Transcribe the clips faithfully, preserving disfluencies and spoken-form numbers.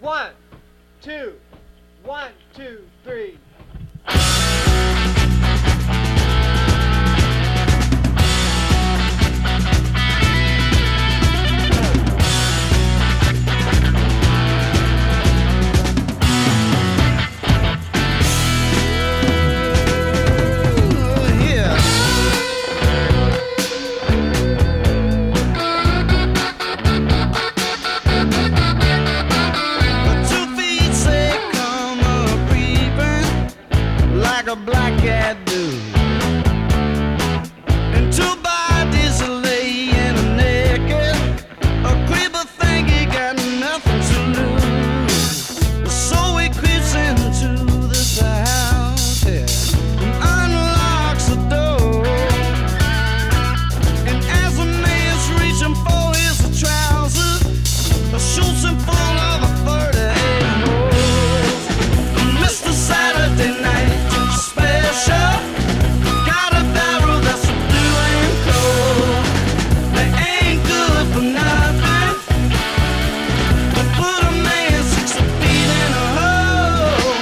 One, two, one, two, three. A black cat do, and two bodies laying naked. A creeper think he got nothing to lose, so he creeps into this house here and unlocks the door. And as the man's reaching for his trousers, shoots him full of a thirty-eight holes. Mister Saturday Night Special, got a barrel that's blue and cold. They ain't good for nothing, but put a man six feet in a hole.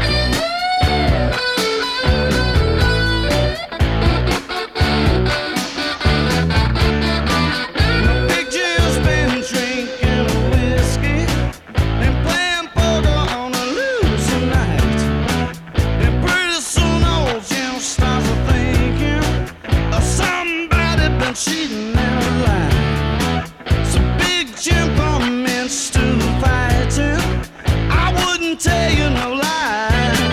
Big Jim's been drinking whiskey and playing poker on a loose night, and pretty soon old Jim starts thinking of somebody been cheating in her life. So Big Jim commenced to fighting. I wouldn't tell you no lie.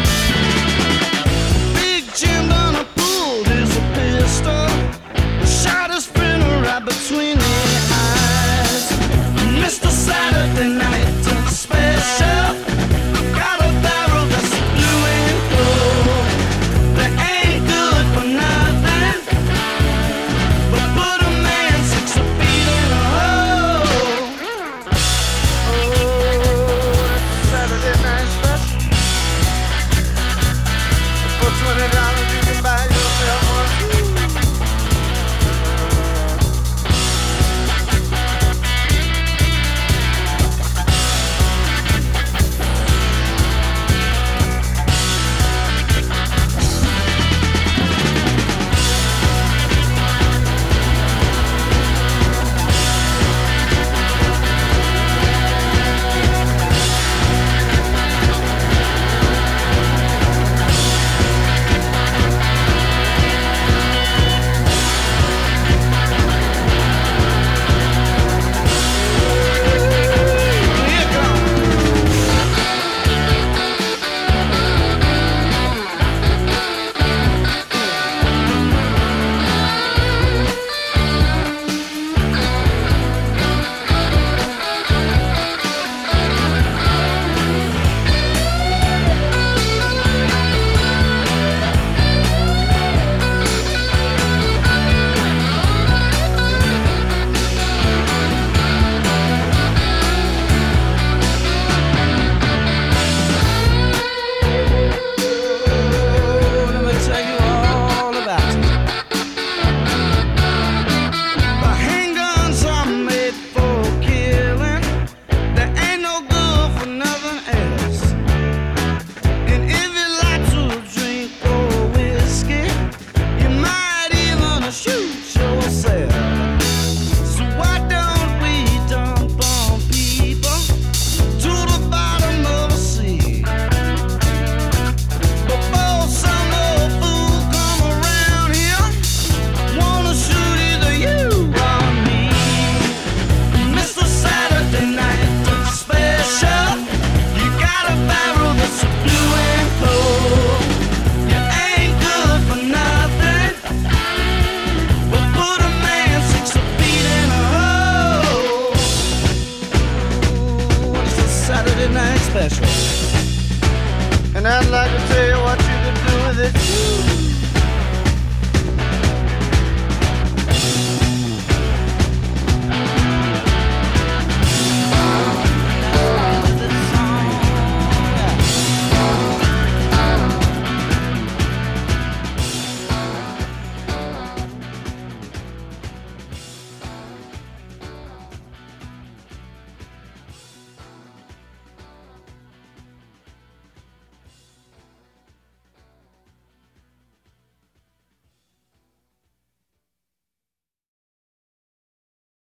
Big Jim done pulled his pistol, shot his friend right between the eyes. Mister Saturday Night Special, got a barrel that's blue and cold. They ain't good for nothing, but put a man six feet in a hole. Oh, that's Saturday Night Special. For twenty dollars you can buy yourself one. Special, and I'd like to tell you what you could do with it too.